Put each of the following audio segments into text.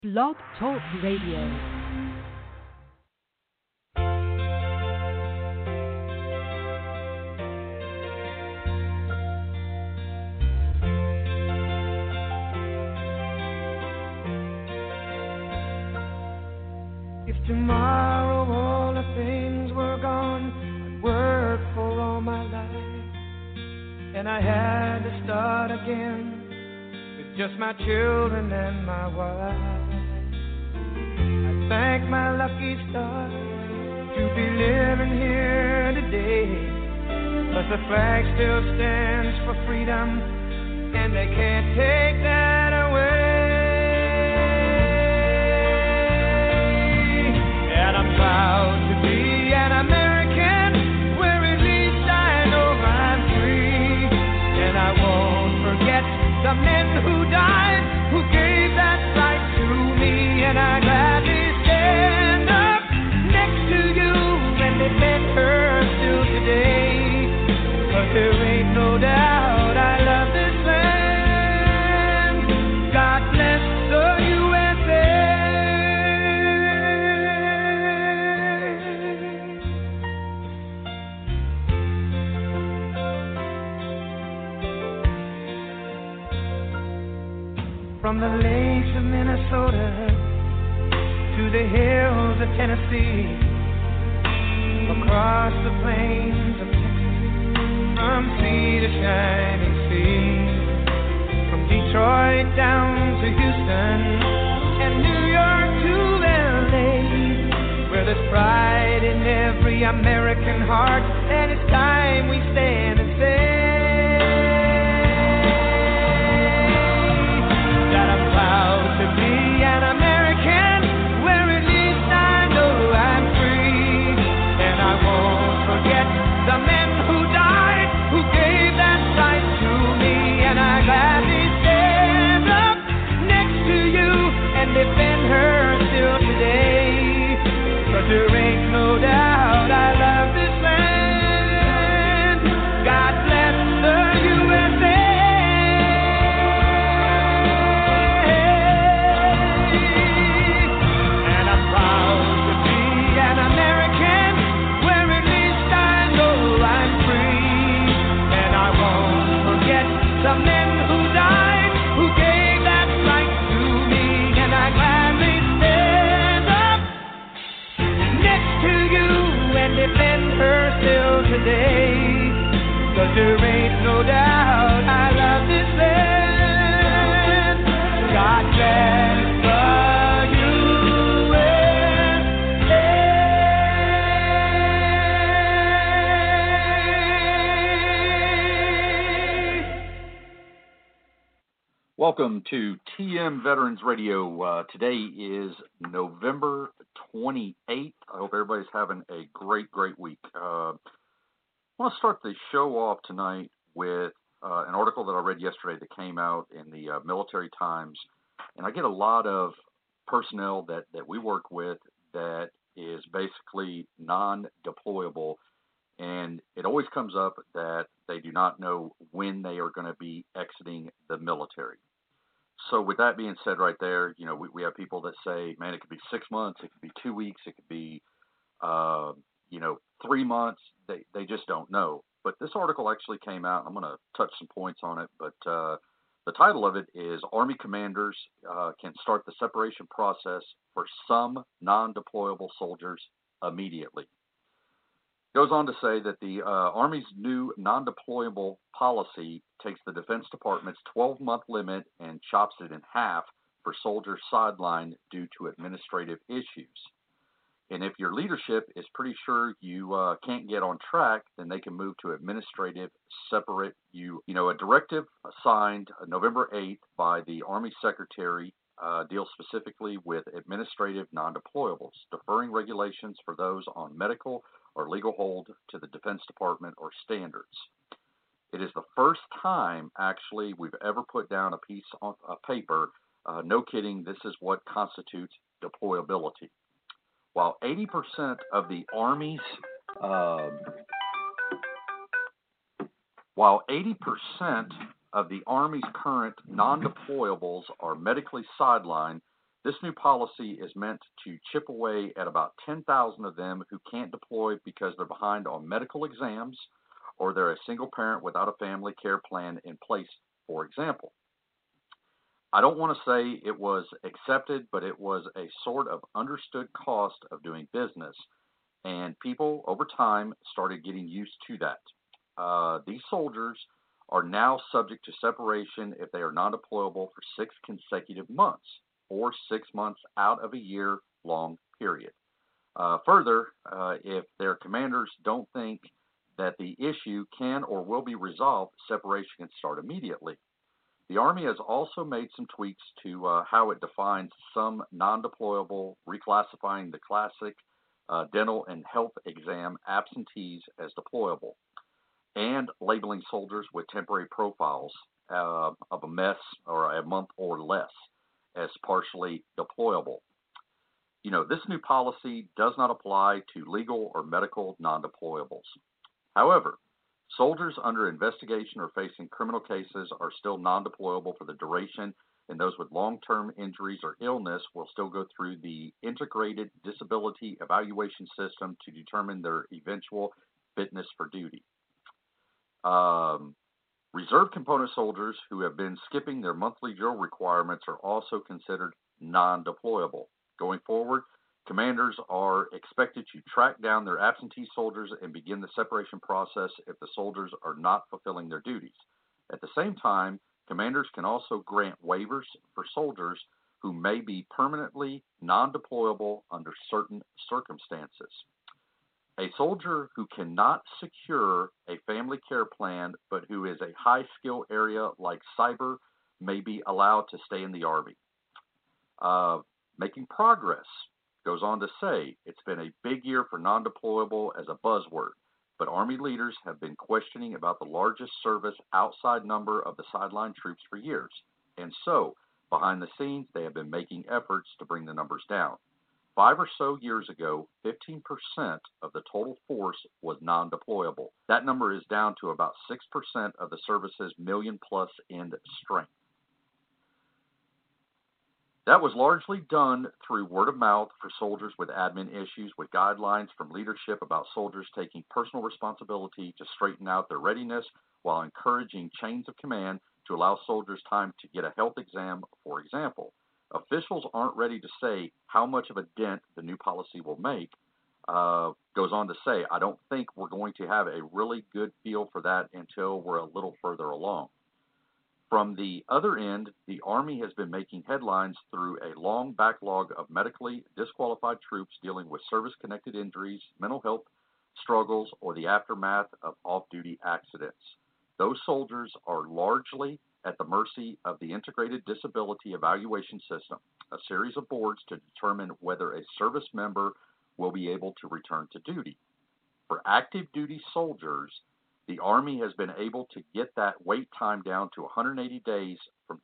Blog Talk Radio. If tomorrow all the things were gone, I'd work for all my life, and I had to start again with just my children and my wife. I thank my lucky stars to be living here today, 'cause the flag still stands for freedom, and they can't take that away. And I'm proud to be an American, where at least I know I'm free. And I won't forget the men who died, who gave that right to me. And I gladly stand up next to you and defend her still today. 'Cause there ain't no doubt I love this land. God bless the USA. From the lakes of Minnesota to the hills of Tennessee, across the plains of Texas, from sea to shining sea, from Detroit down to Houston and New York to LA, where there's pride in every American heart, and it's time we stand and say that I'm proud to be an American, where at least I know I'm free. And I won't forget the men who died, who gave that right to me. And I gladly stand up next to you and defend her still today. 'Cause there ain't no doubt I love this land. God bless the USA. And I'm proud to be an American, where at least I know I'm free. And I won't forget the men who died, who gave that right to me. And I gladly stand up next to you and defend her still today. 'Cause there ain't no doubt I love this land. God bless the USA. Welcome to TM Veterans Radio. Today is November 28th. I hope everybody's having a great week. I want to start the show off tonight with an article that I read yesterday that came out in the Military Times. And I get a lot of personnel that we work with that is basically non-deployable. And it always comes up that they do not know when they are going to be exiting the military. So with that being said right there, you know, we have people that say, man, it could be 6 months, it could be 2 weeks, it could be, 3 months. They just don't know. But this article actually came out. I'm going to touch some points on it. But the title of it is Army Commanders Can Start the Separation Process for Some Non-Deployable Soldiers Immediately. Goes on to say that the Army's new non-deployable policy takes the Defense Department's 12-month limit and chops it in half for soldiers sidelined due to administrative issues. And if your leadership is pretty sure you can't get on track, then they can move to administrative separate you. You know, a directive signed November 8th by the Army Secretary deals specifically with administrative non-deployables, deferring regulations for those on medical or legal hold to the Defense Department or standards. It is the first time, actually, we've ever put down a piece of paper. No kidding, this is what constitutes deployability. While 80% of the Army's current non-deployables are medically sidelined, This new policy is meant to chip away at about 10,000 of them who can't deploy because they're behind on medical exams or they're a single parent without a family care plan in place, for example. I don't want to say it was accepted, but it was a sort of understood cost of doing business, and people over time started getting used to that. These soldiers are now subject to separation if they are non-deployable for 6 consecutive months, or 6 months out of a year-long period. Further, if their commanders don't think that the issue can or will be resolved, separation can start immediately. The Army has also made some tweaks to how it defines some non-deployable, reclassifying the classic dental and health exam absentees as deployable, and labeling soldiers with temporary profiles of a mess or a month or less as partially deployable. This new policy does not apply to legal or medical non-deployables. However, soldiers under investigation or facing criminal cases are still non-deployable for the duration, and those with long-term injuries or illness will still go through the Integrated Disability Evaluation System to determine their eventual fitness for duty. Reserve component soldiers who have been skipping their monthly drill requirements are also considered non-deployable. Going forward, commanders are expected to track down their absentee soldiers and begin the separation process if the soldiers are not fulfilling their duties. At the same time, commanders can also grant waivers for soldiers who may be permanently non-deployable under certain circumstances. A soldier who cannot secure a family care plan but who is a high-skill area like cyber may be allowed to stay in the Army. Making progress goes on to say it's been a big year for non-deployable as a buzzword, but Army leaders have been questioning about the largest service outside number of the sideline troops for years, and so behind the scenes they have been making efforts to bring the numbers down. 5 or so years ago, 15% of the total force was non-deployable. That number is down to about 6% of the service's million-plus end strength. That was largely done through word of mouth for soldiers with admin issues, with guidelines from leadership about soldiers taking personal responsibility to straighten out their readiness while encouraging chains of command to allow soldiers time to get a health exam, for example. Officials aren't ready to say how much of a dent the new policy will make. Goes on to say, I don't think we're going to have a really good feel for that until we're a little further along. From the other end, the Army has been making headlines through a long backlog of medically disqualified troops dealing with service-connected injuries, mental health struggles, or the aftermath of off-duty accidents. Those soldiers are largely at the mercy of the Integrated Disability Evaluation System, a series of boards to determine whether a service member will be able to return to duty. For active duty soldiers, the Army has been able to get that wait time down to 180 days from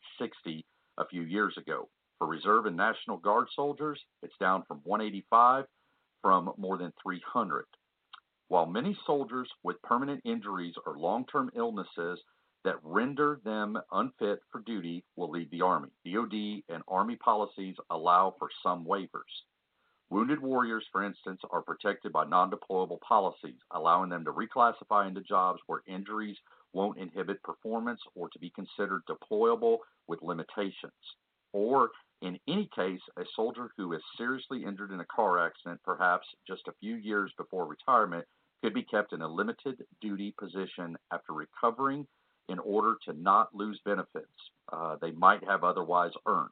260 a few years ago. For Reserve and National Guard soldiers, it's down from 185 from more than 300. While many soldiers with permanent injuries or long-term illnesses that render them unfit for duty will leave the Army. DoD and Army policies allow for some waivers. Wounded warriors, for instance, are protected by non-deployable policies, allowing them to reclassify into jobs where injuries won't inhibit performance or to be considered deployable with limitations. Or, in any case, a soldier who is seriously injured in a car accident, perhaps just a few years before retirement, could be kept in a limited duty position after recovering in order to not lose benefits they might have otherwise earned.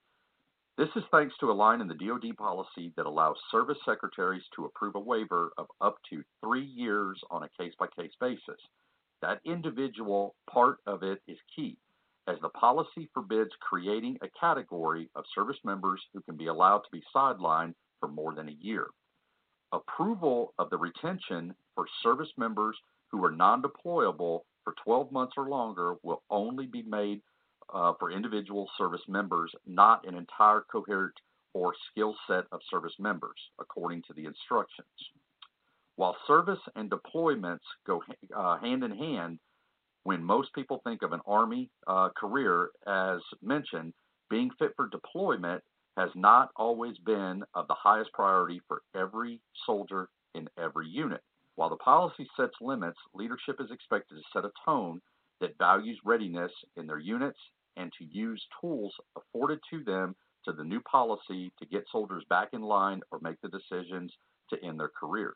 This is thanks to a line in the DoD policy that allows service secretaries to approve a waiver of up to 3 years on a case-by-case basis. That individual part of it is key, as the policy forbids creating a category of service members who can be allowed to be sidelined for more than a year. Approval of the retention for service members who are non-deployable for 12 months or longer will only be made for individual service members, not an entire cohort or skill set of service members, according to the instructions. While service and deployments go hand in hand, when most people think of an Army career, as mentioned, being fit for deployment has not always been of the highest priority for every soldier in every unit. While the policy sets limits, leadership is expected to set a tone that values readiness in their units and to use tools afforded to them to the new policy to get soldiers back in line or make the decisions to end their careers.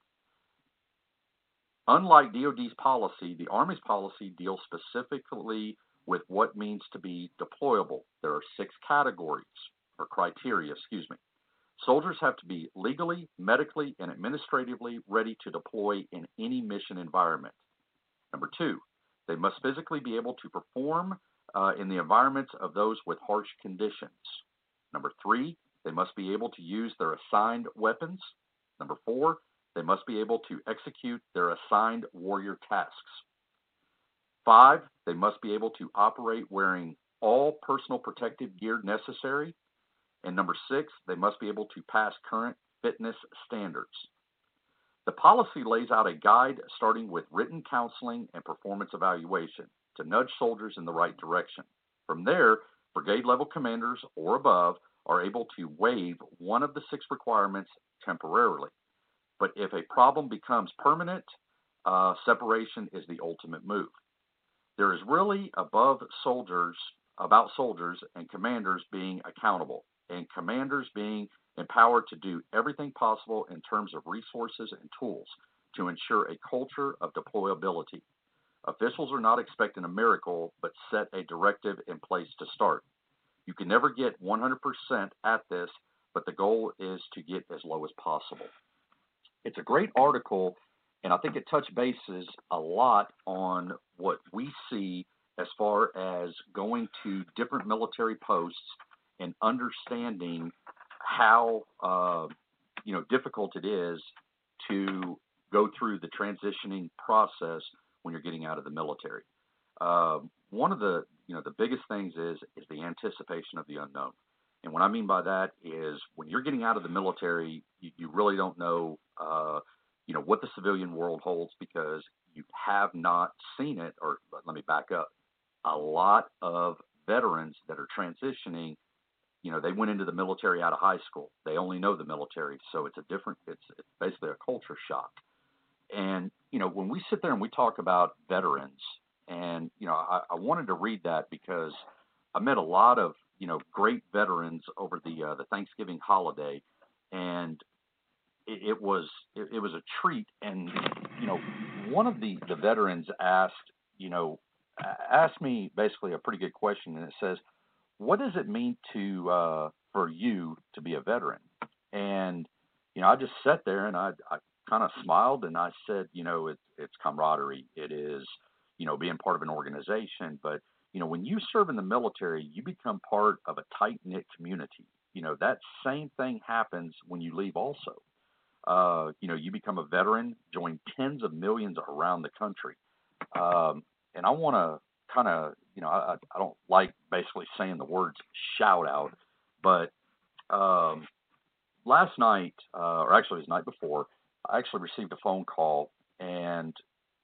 Unlike DoD's policy, the Army's policy deals specifically with what means to be deployable. There are 6 categories, or criteria, Soldiers have to be legally, medically, and administratively ready to deploy in any mission environment. Number 2, they must physically be able to perform in the environments of those with harsh conditions. Number 3, they must be able to use their assigned weapons. Number 4, they must be able to execute their assigned warrior tasks. 5, they must be able to operate wearing all personal protective gear necessary. And number 6, they must be able to pass current fitness standards. The policy lays out a guide starting with written counseling and performance evaluation to nudge soldiers in the right direction. From there, brigade level commanders or above are able to waive one of the 6 requirements temporarily. But if a problem becomes permanent, separation is the ultimate move. There is really about soldiers and commanders being accountable, and commanders being empowered to do everything possible in terms of resources and tools to ensure a culture of deployability. Officials are not expecting a miracle, but set a directive in place to start. You can never get 100% at this, but the goal is to get as low as possible. It's a great article, and I think it touched bases a lot on what we see as far as going to different military posts and understanding how difficult it is to go through the transitioning process when you're getting out of the military. One of the biggest things is the anticipation of the unknown. And what I mean by that is when you're getting out of the military, you really don't know, what the civilian world holds because you have not seen it. Or let me back up. A lot of veterans that are transitioning, they went into the military out of high school. They only know the military, so it's basically a culture shock. And when we sit there and we talk about veterans, and I wanted to read that because I met a lot of great veterans over the Thanksgiving holiday, and it was a treat. And one of the veterans asked me basically a pretty good question, and it says, "What does it mean for you to be a veteran?" And I just sat there and I kind of smiled and I said, it's camaraderie. It is being part of an organization, but when you serve in the military, you become part of a tight-knit community. That same thing happens when you leave also. You become a veteran, join tens of millions around the country. And I want to kind of, I don't like basically saying the words shout out, but last night, or actually it was the night before, I actually received a phone call, and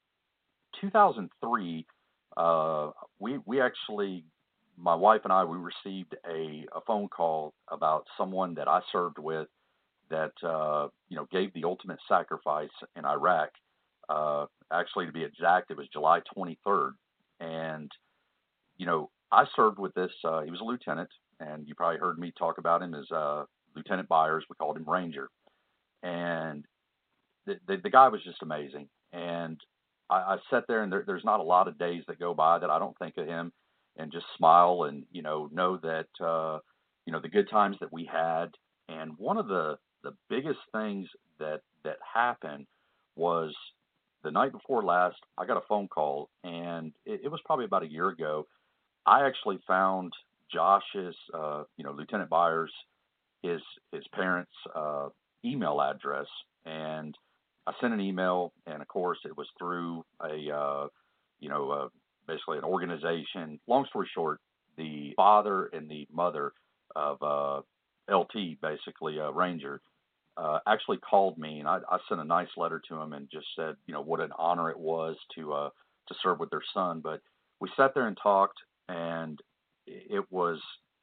2003, we actually, my wife and I, we received a phone call about someone that I served with that, gave the ultimate sacrifice in Iraq. Actually, to be exact, it was July 23rd. And, I served with this, he was a lieutenant, and you probably heard me talk about him as Lieutenant Byers. We called him Ranger. And the guy was just amazing. And I sat there, and there's not a lot of days that go by that I don't think of him and just smile and, know that, the good times that we had. And one of the biggest things that happened was the night before last, I got a phone call, and it was probably about a year ago. I actually found Josh's, Lieutenant Byers, his parents' email address, and I sent an email, and of course it was through basically an organization. Long story short, the father and the mother of LT, basically Ranger, actually called me, and I sent a nice letter to him and just said, what an honor it was to serve with their son. But we sat there and talked, and it was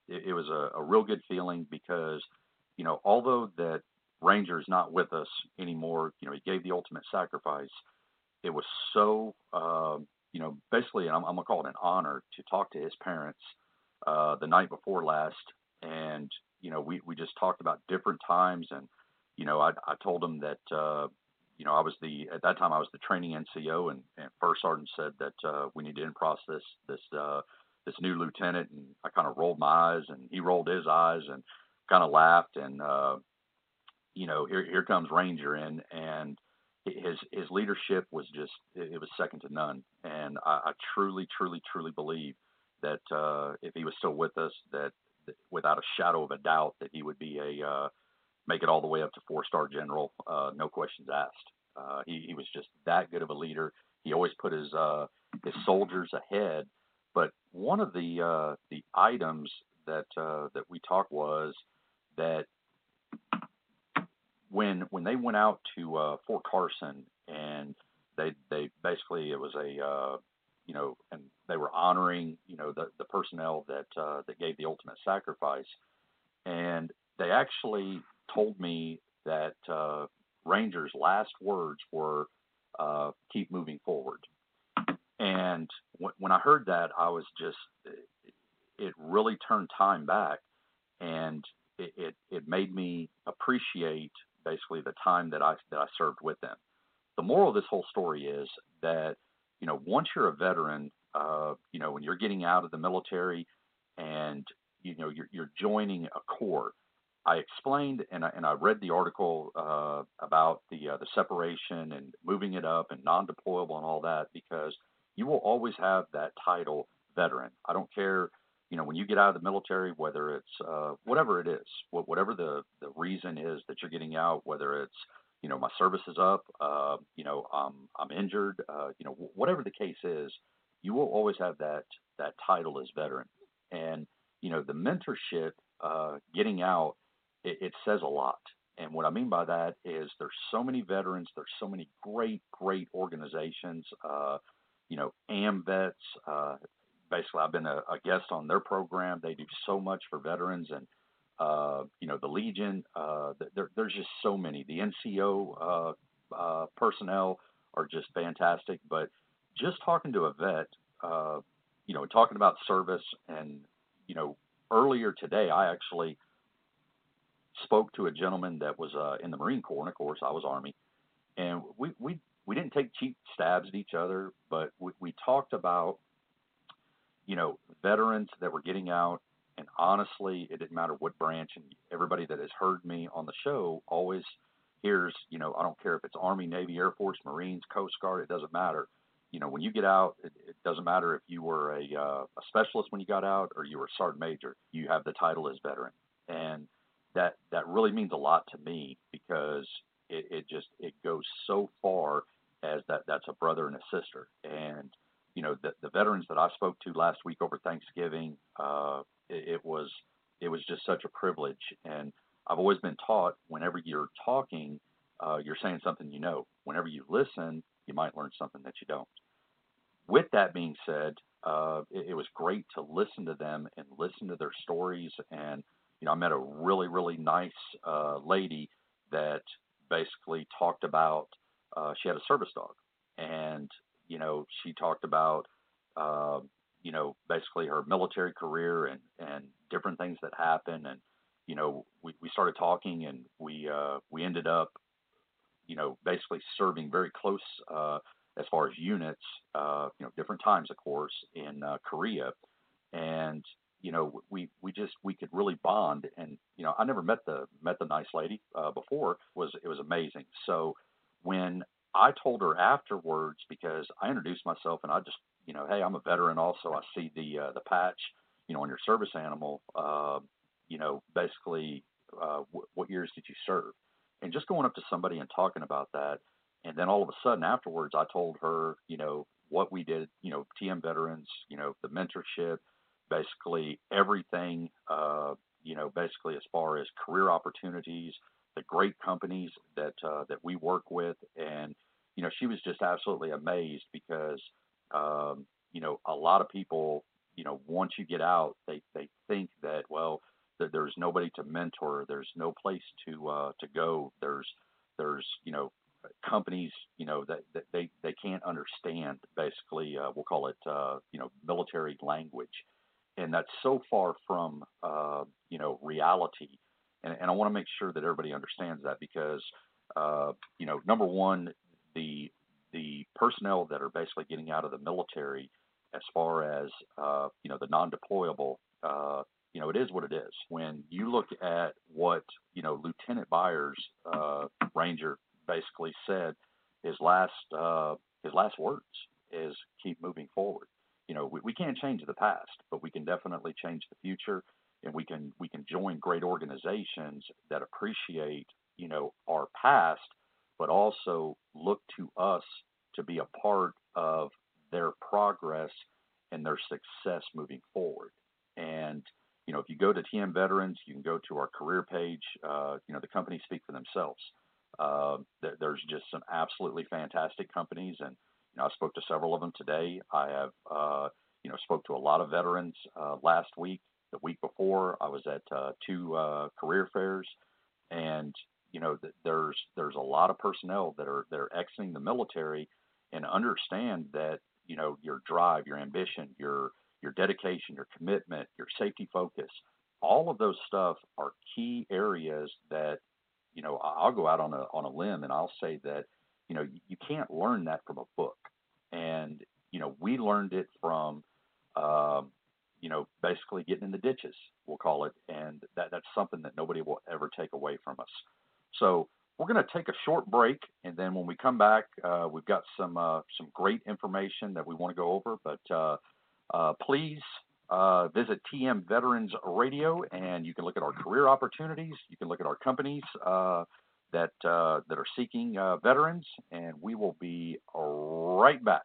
it was a real good feeling because, although that Ranger's not with us anymore, he gave the ultimate sacrifice. It was so, basically, and I'm going to call it an honor to talk to his parents the night before last. And, we just talked about different times. And, I told him that, at that time I was the training NCO, and First Sergeant said that we need to in-process this new lieutenant. And I kind of rolled my eyes, and he rolled his eyes and kind of laughed. And, here comes Ranger in, and his leadership was just, it was second to none. And I truly, truly, truly believe that if he was still with us, that without a shadow of a doubt that he would be make it all the way up to 4-star general, no questions asked. He was just that good of a leader. He always put his soldiers ahead. But one of the items that we talked was that when they went out to Fort Carson, and they basically, it was and they were honoring the personnel that gave the ultimate sacrifice, and they actually told me that Ranger's last words were keep moving forward. And when I heard that, I was just, it really turned time back, and it made me appreciate basically the time that I served with them. The moral of this whole story is that, once you're a veteran, when you're getting out of the military and, you're joining a corps, I explained and I read the article about the separation and moving it up and non-deployable and all that, because you will always have that title veteran. I don't care, when you get out of the military, whether it's whatever it is, whatever the reason is that you're getting out, whether it's, my service is up, I'm injured, whatever the case is, you will always have that title as veteran. And, the mentorship, getting out, it says a lot. And what I mean by that is there's so many veterans, there's so many great, great organizations, AMVETS, basically I've been a guest on their program. They do so much for veterans, and, the Legion, there's just so many. The NCO personnel are just fantastic. But just talking to a vet, talking about service, and, earlier today, I actually spoke to a gentleman that was in the Marine Corps, and of course I was Army, and we didn't take cheap stabs at each other, but we talked about, veterans that were getting out. And honestly, it didn't matter what branch, and everybody that has heard me on the show always hears, I don't care if it's Army, Navy, Air Force, Marines, Coast Guard, it doesn't matter. When you get out, it doesn't matter if you were a specialist when you got out or you were a sergeant major, you have the title as veteran. And that really means a lot to me, because it goes so far as that's a brother and a sister. And, the veterans that I spoke to last week over Thanksgiving, it was just such a privilege. And I've always been taught, whenever you're talking, you're saying something Whenever you listen, you might learn something that you don't. With that being said, it was great to listen to them and listen to their stories. And, I met a really, really nice lady that basically talked about, she had a service dog. And, she talked about, basically her military career and different things that happened. And, we started talking, and we ended up, basically serving very close as far as units, different times, of course, in Korea. And, we could really bond. And, I never met the nice lady before. It was amazing. So when I told her afterwards, because I introduced myself and I just, hey, I'm a veteran also. I see the patch, on your service animal, basically what years did you serve? And just going up to somebody and talking about that. And then all of a sudden afterwards, I told her, what we did, TM veterans, the mentorship, basically everything, basically as far as career opportunities, the great companies that we work with. And, she was just absolutely amazed, because, a lot of people, once you get out, they think that, well, that there's nobody to mentor, there's no place to go, there's companies, that they can't understand, basically, we'll call it, military language. And that's so far from, reality. And I want to make sure that everybody understands that because, number one, the personnel that are basically getting out of the military, as far as, the non-deployable, it is what it is. When you look at what, Lieutenant Byers, Ranger, basically said, his last words is keep moving forward. We can't change the past, but we can definitely change the future, and we can join great organizations that appreciate, our past, but also look to us to be a part of their progress and their success moving forward. And if you go to TM Veterans, you can go to our career page. The companies speak for themselves. There's just some absolutely fantastic companies, and I spoke to several of them today. I have spoke to a lot of veterans last week. The week before, I was at 2 career fairs, and there's a lot of personnel that are exiting the military and understand that your drive, your ambition, your dedication, your commitment, your safety focus, all of those stuff are key areas that I'll go out on a limb and I'll say that you can't learn that from a book. And we learned it from basically getting in the ditches, we'll call it, and that's something that nobody will ever take away from us. So we're going to take a short break, and then when we come back, we've got some great information that we want to go over. But please visit TM Veterans Radio, and you can look at our career opportunities. You can look at our companies that are seeking veterans, and we will be right back.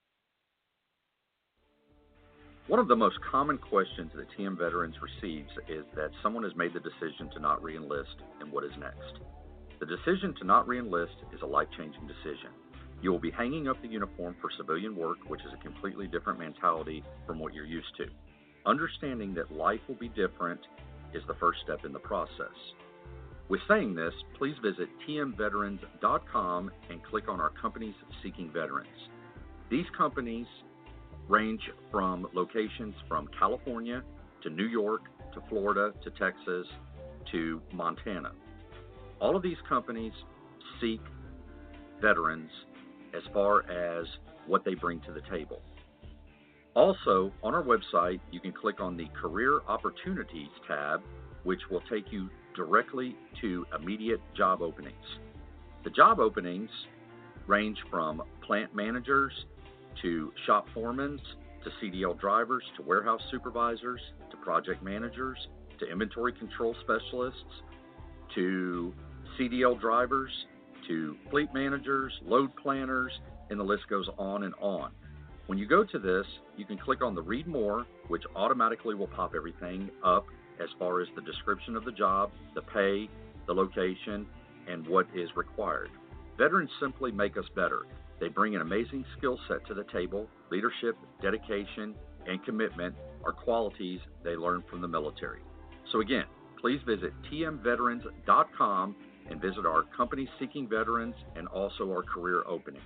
One of the most common questions that TM Veterans receives is that someone has made the decision to not re-enlist, and what is next? The decision to not re-enlist is a life-changing decision. You will be hanging up the uniform for civilian work, which is a completely different mentality from what you're used to. Understanding that life will be different is the first step in the process. With saying this, please visit tmveterans.com and click on our companies seeking veterans. These companies range from locations from California to New York to Florida to Texas to Montana. All of these companies seek veterans as far as what they bring to the table. Also, on our website, you can click on the Career Opportunities tab, which will take you directly to immediate job openings. The job openings range from plant managers to shop foremans to CDL drivers to warehouse supervisors to project managers to inventory control specialists to CDL drivers to fleet managers, load planners, and the list goes on and on. When you go to this, you can click on the Read More, which automatically will pop everything up as far as the description of the job, the pay, the location, and what is required. Veterans simply make us better. They bring an amazing skill set to the table. Leadership, dedication, and commitment are qualities they learn from the military. So again, please visit tmveterans.com and visit our company seeking veterans and also our career openings.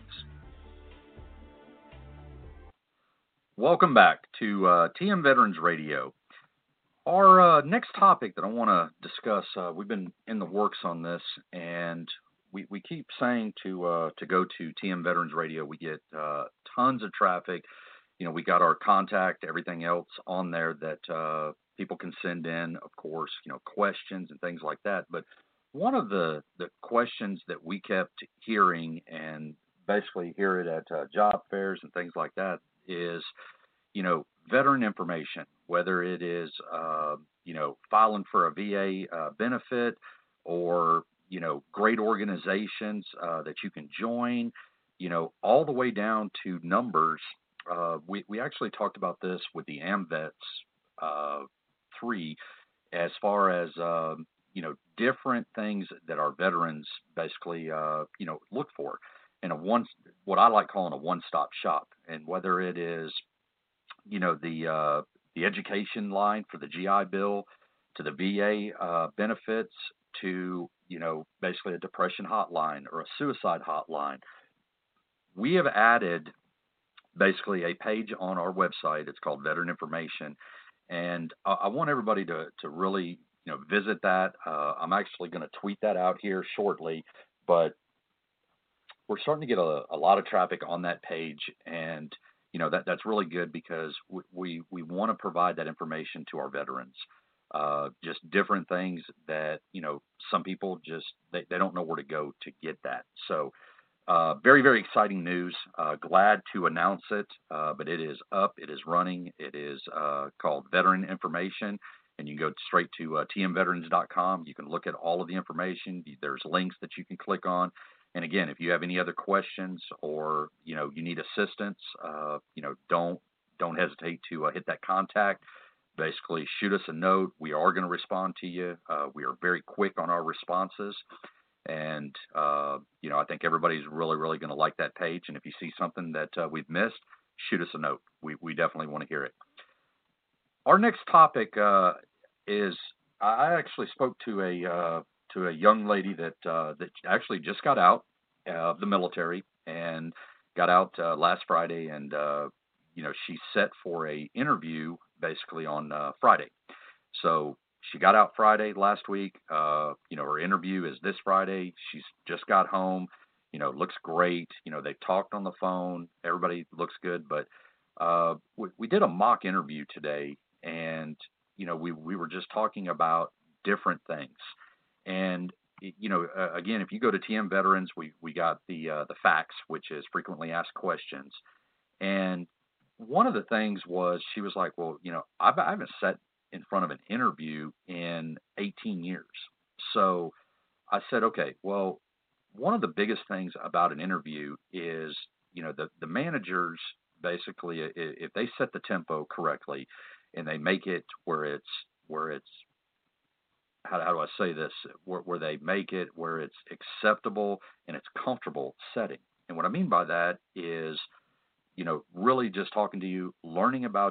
Welcome back to TM Veterans Radio. Our next topic that I want to discuss, we've been in the works on this, and we keep saying to go to TM Veterans Radio. We get tons of traffic. We got our contact, everything else on there that people can send in, of course, questions and things like that. But one of the questions that we kept hearing, and basically hear it at job fairs and things like that, is, veteran information, whether it is, filing for a VA benefit or, great organizations that you can join, all the way down to numbers. We actually talked about this with the AMVETS 3 as far as, different things that our veterans basically, look for. And what I like calling a one-stop shop. And whether it is, the the education line for the GI Bill, to the VA benefits, to, basically a depression hotline or a suicide hotline. We have added basically a page on our website. It's called Veteran Information. And I want everybody to really, visit that. I'm actually going to tweet that out here shortly, but we're starting to get a lot of traffic on that page. And, that's really good because we want to provide that information to our veterans. Just different things that, some people just, they don't know where to go to get that. So very, very exciting news. Glad to announce it, but it is up, it is running. It is called Veteran Information, and you can go straight to tmveterans.com. You can look at all of the information. There's links that you can click on. And again, if you have any other questions or, you need assistance, don't hesitate to hit that contact. Basically, shoot us a note. We are going to respond to you. We are very quick on our responses. And, I think everybody's really, really going to like that page. And if you see something that we've missed, shoot us a note. We definitely want to hear it. Our next topic is I actually spoke to a young lady that actually just got out of the military and got out last Friday, and she's set for a interview basically on Friday. So she got out Friday last week. Her interview is this Friday. She's just got home. Looks great. They've talked on the phone. Everybody looks good. But we did a mock interview today, and we were just talking about different things. And again, if you go to TM Veterans, we got the facts, which is frequently asked questions. And one of the things was she was like, well, I haven't sat in front of an interview in 18 years. So I said, okay, well, one of the biggest things about an interview is, the managers basically, if they set the tempo correctly and they make it where it's how do I say this, where they make it where it's acceptable and it's comfortable setting. And what I mean by that is, really just talking to you, learning about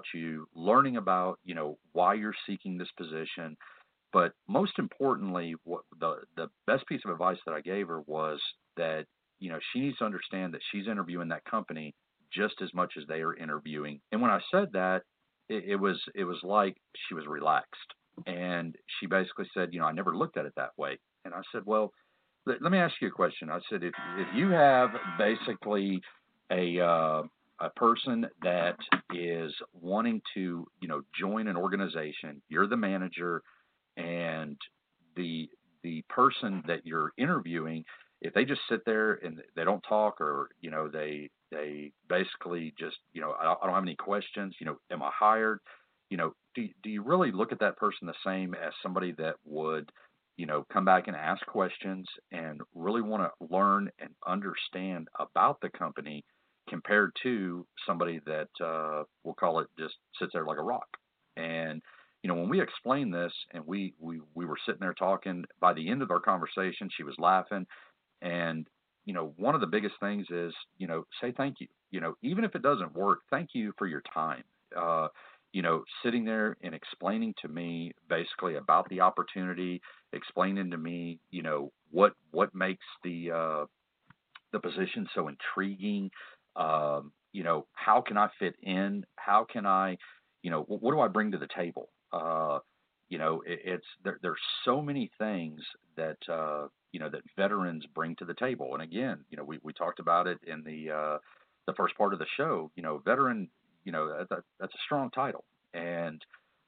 why you're seeking this position. But most importantly, what the best piece of advice that I gave her was that, she needs to understand that she's interviewing that company just as much as they are interviewing. And when I said that, it was like she was relaxed. And she basically said, I never looked at it that way. And I said, well, let me ask you a question. I said, if you have basically a person that is wanting to, join an organization, you're the manager, and the person that you're interviewing, if they just sit there and they don't talk, or, they basically just, I don't have any questions, am I hired? Do you really look at that person the same as somebody that would, come back and ask questions and really want to learn and understand about the company, compared to somebody that, we'll call it, just sits there like a rock? And, when we explained this and we were sitting there talking, by the end of our conversation, she was laughing. And, one of the biggest things is, say thank you. Even if it doesn't work, thank you for your time. Sitting there and explaining to me basically about the opportunity, explaining to me, what makes the position so intriguing. How can I fit in? How can I, what do I bring to the table? There's so many things that, that veterans bring to the table. And again, we talked about it in the first part of the show. Veteran, that's a strong title. And,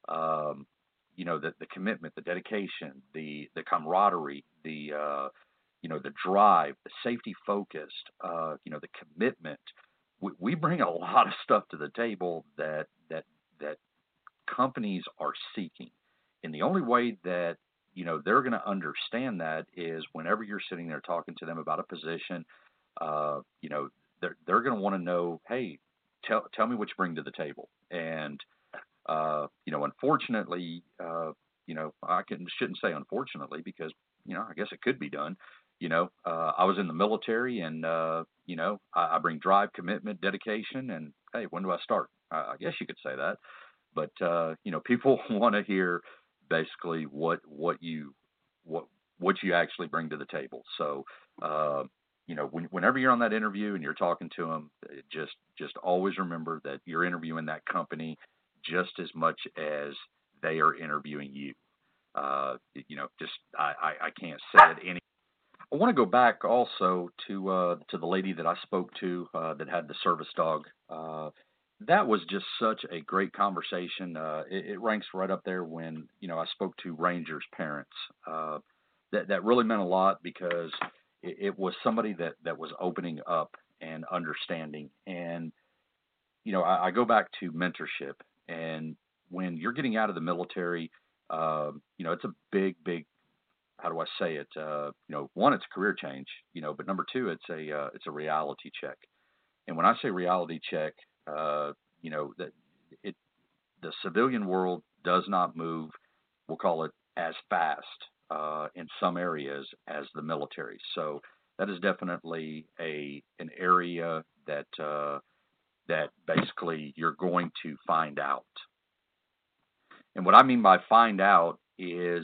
the commitment, the dedication, the camaraderie, the drive, the safety focused, the commitment. We bring a lot of stuff to the table that companies are seeking. And the only way that, they're going to understand that is whenever you're sitting there talking to them about a position, they're going to want to know, hey, tell me what you bring to the table. And, unfortunately, I shouldn't say unfortunately, because, I guess it could be done. I was in the military, and, I bring drive, commitment, dedication, and hey, when do I start? I guess you could say that. but people want to hear basically what you actually bring to the table. So, whenever you're on that interview and you're talking to them, just always remember that you're interviewing that company just as much as they are interviewing you. I can't say it any. I want to go back also to the lady that I spoke to that had the service dog. That was just such a great conversation. It ranks right up there when I spoke to Ranger's parents. That really meant a lot because it was somebody that was opening up and understanding. And I go back to mentorship, and when you're getting out of the military, it's a big, how do I say it? One, it's a career change, but number two, it's a reality check. And when I say reality check, that the civilian world does not move, we'll call it, as fast in some areas as the military. So that is definitely an area that basically you're going to find out. And what I mean by find out is,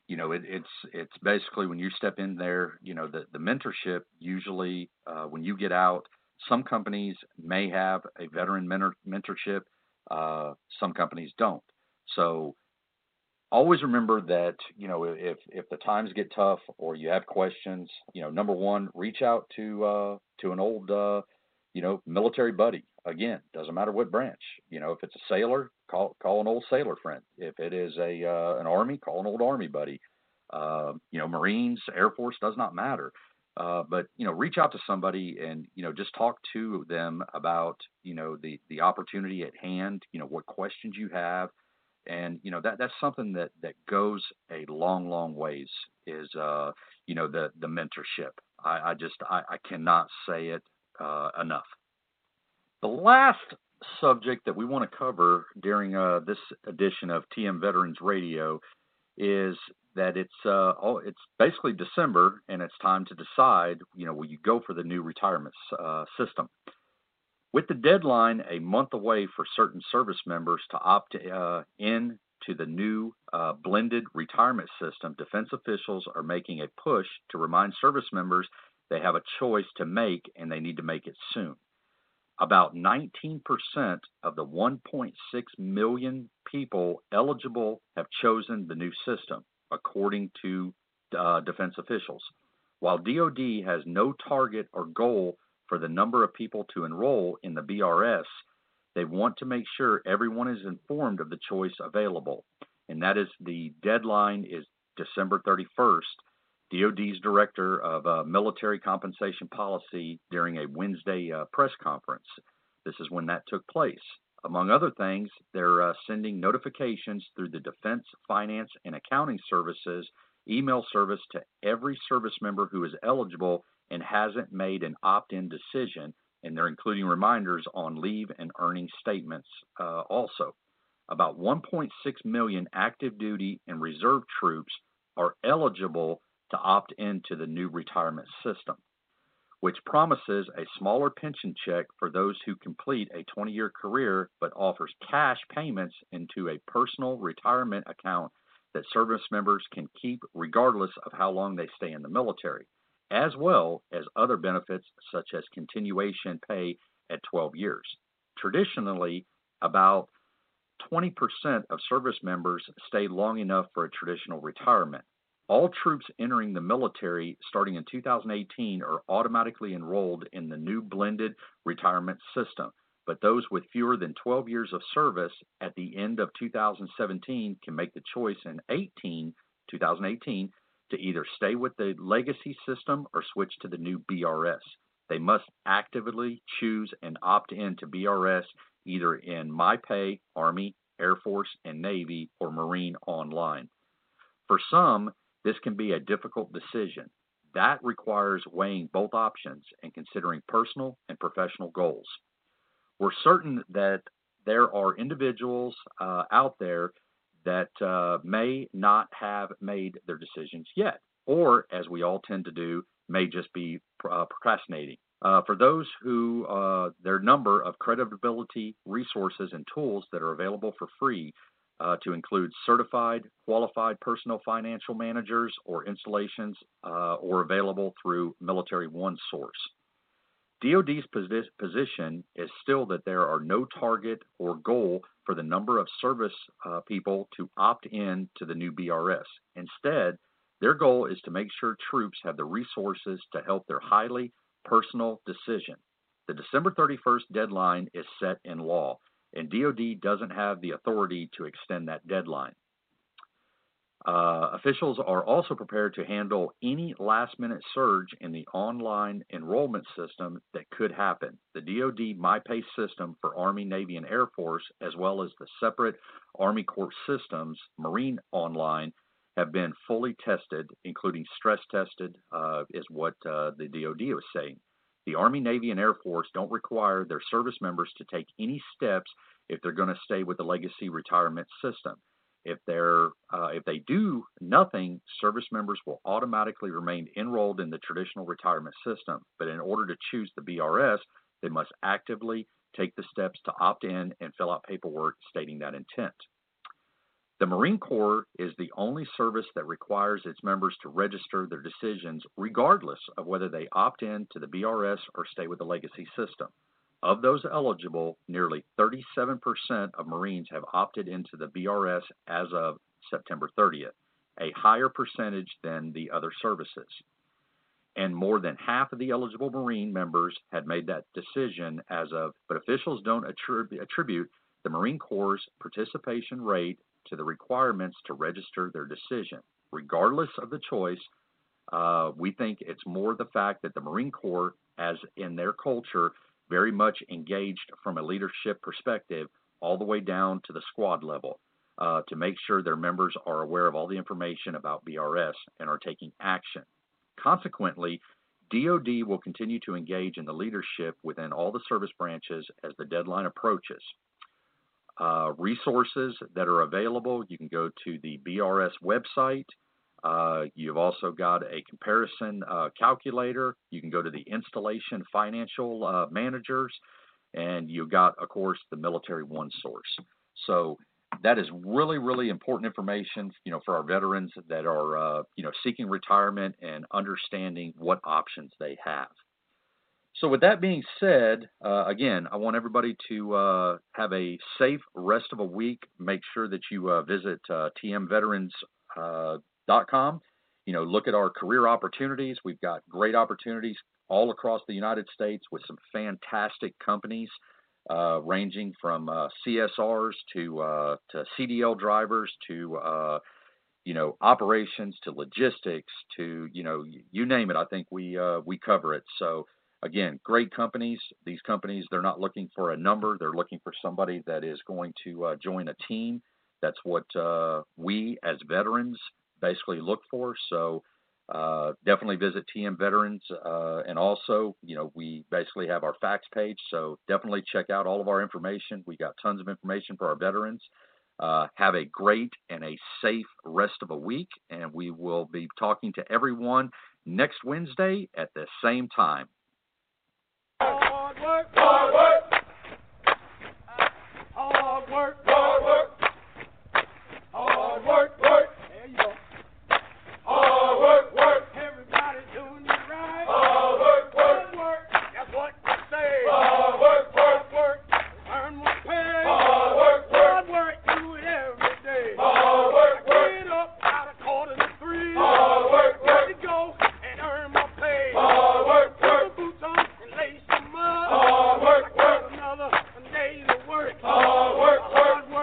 it's basically when you step in there, the mentorship usually when you get out, some companies may have a veteran mentorship, some companies don't. So always remember that, if the times get tough or you have questions, number one, reach out to an old, military buddy. Again, doesn't matter what branch. If it's a sailor, call an old sailor friend. If it is an Army, call an old Army buddy. Marines, Air Force, does not matter. But reach out to somebody and just talk to them about the opportunity at hand. What questions you have, and that's something that goes a long ways. Is the mentorship. I cannot say it enough. The last subject that we want to cover during this edition of TM Veterans Radio is that it's basically December, and it's time to decide, will you go for the new retirement system? With the deadline a month away for certain service members to opt in to the new blended retirement system, defense officials are making a push to remind service members they have a choice to make, and they need to make it soon. About 19% of the 1.6 million people eligible have chosen the new system, according to defense officials. While DoD has no target or goal for the number of people to enroll in the BRS, they want to make sure everyone is informed of the choice available. And that is, the deadline is December 31st. DoD's Director of Military Compensation Policy during a Wednesday press conference. This is when that took place. Among other things, they're sending notifications through the Defense Finance and Accounting Services email service to every service member who is eligible and hasn't made an opt-in decision, and they're including reminders on leave and earning statements also. About 1.6 million active duty and reserve troops are eligible to opt into the new retirement system, which promises a smaller pension check for those who complete a 20-year career, but offers cash payments into a personal retirement account that service members can keep regardless of how long they stay in the military, as well as other benefits such as continuation pay at 12 years. Traditionally, about 20% of service members stay long enough for a traditional retirement. All troops entering the military starting in 2018 are automatically enrolled in the new blended retirement system, but those with fewer than 12 years of service at the end of 2017 can make the choice in 2018 to either stay with the legacy system or switch to the new BRS. They must actively choose and opt in to BRS either in MyPay, Army, Air Force, and Navy, or Marine online. For some, this can be a difficult decision. That requires weighing both options and considering personal and professional goals. We're certain that there are individuals out there that may not have made their decisions yet, or, as we all tend to do, may just be procrastinating. For those who, their number of credibility resources and tools that are available for free to include certified, qualified personal financial managers or installations or available through Military One Source. DoD's position is still that there are no target or goal for the number of service people to opt in to the new BRS. Instead, their goal is to make sure troops have the resources to help their highly personal decision. The December 31st deadline is set in law, and DoD doesn't have the authority to extend that deadline. Officials are also prepared to handle any last-minute surge in the online enrollment system that could happen. The DoD MyPace system for Army, Navy, and Air Force, as well as the separate Army Corps systems, Marine Online, have been fully tested, including stress tested, is what the DoD was saying. The Army, Navy, and Air Force don't require their service members to take any steps if they're going to stay with the legacy retirement system. If they do nothing, service members will automatically remain enrolled in the traditional retirement system. But in order to choose the BRS, they must actively take the steps to opt in and fill out paperwork stating that intent. The Marine Corps is the only service that requires its members to register their decisions regardless of whether they opt in to the BRS or stay with the legacy system. Of those eligible, nearly 37% of Marines have opted into the BRS as of September 30th, a higher percentage than the other services. And more than half of the eligible Marine members had made that decision but officials don't attribute the Marine Corps' participation rate to the requirements to register their decision. Regardless of the choice, we think it's more the fact that the Marine Corps, as in their culture, very much engaged from a leadership perspective all the way down to the squad level to make sure their members are aware of all the information about BRS and are taking action. Consequently, DoD will continue to engage in the leadership within all the service branches as the deadline approaches. Resources that are available, you can go to the BRS website. You've also got a comparison calculator. You can go to the installation financial managers, and you've got, of course, the Military One Source. So that is really, really important information, for our veterans that are, seeking retirement and understanding what options they have. So with that being said, again, I want everybody to have a safe rest of a week. Make sure that you visit tmveterans.com. Look at our career opportunities. We've got great opportunities all across the United States with some fantastic companies, ranging from CSRs to CDL drivers to operations to logistics to you name it. I think we cover it. So again, great companies. These companies, they're not looking for a number. They're looking for somebody that is going to join a team. That's what we as veterans basically look for. So definitely visit TM Veterans. And also, we basically have our facts page. So definitely check out all of our information. We got tons of information for our veterans. Have a great and a safe rest of a week. And we will be talking to everyone next Wednesday at the same time. Hard work, hard work. Hard work, hard work. Hard work, work. There you go. Hard work, work. Everybody doing it right. Hard work, work. Hard work. That's what I say. Hard work, work, work. Earn more pay. Hard work, work. Hard work. Do it every day. Hard work, work. Get up out of 2:45. Hard work, work. Let it go and earn more pay. Hard work, work. Put boots on and lace them up. Hard work, work. Another day to work. Hard work, work.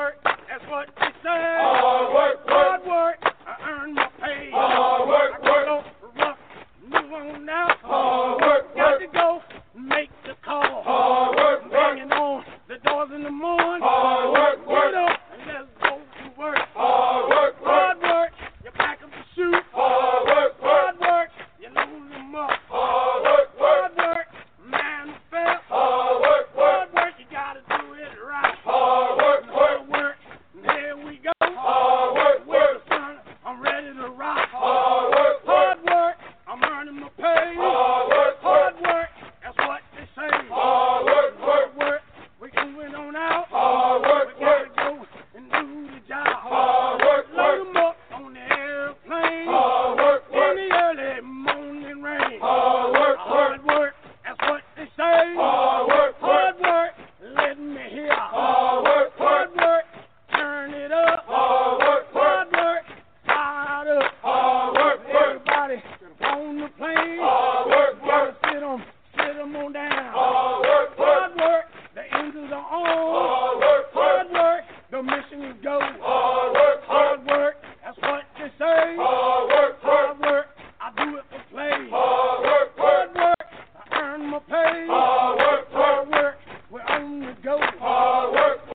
Come on down. Hard work, the angels are on.